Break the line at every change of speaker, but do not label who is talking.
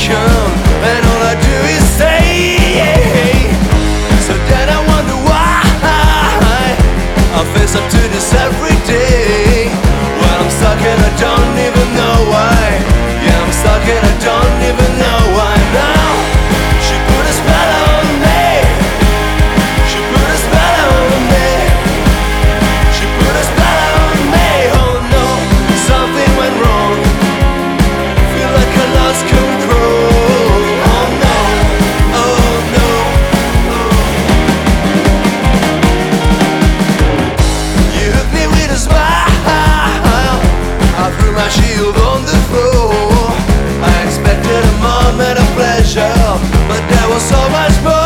come, and all I do is stay. So then I wonder why I face up to this every day. Well, I'm stuck and I don't even know why. Yeah, I'm stuck and I don't even know why now. She put a spell on me. She put a spell on me. She put a spell on me. Oh no, something went wrong. Feel like I lost control. Oh no, oh no, oh. You hooked me with a smile. I threw my shield on the floor. I expected a moment of pleasure, but there was so much more.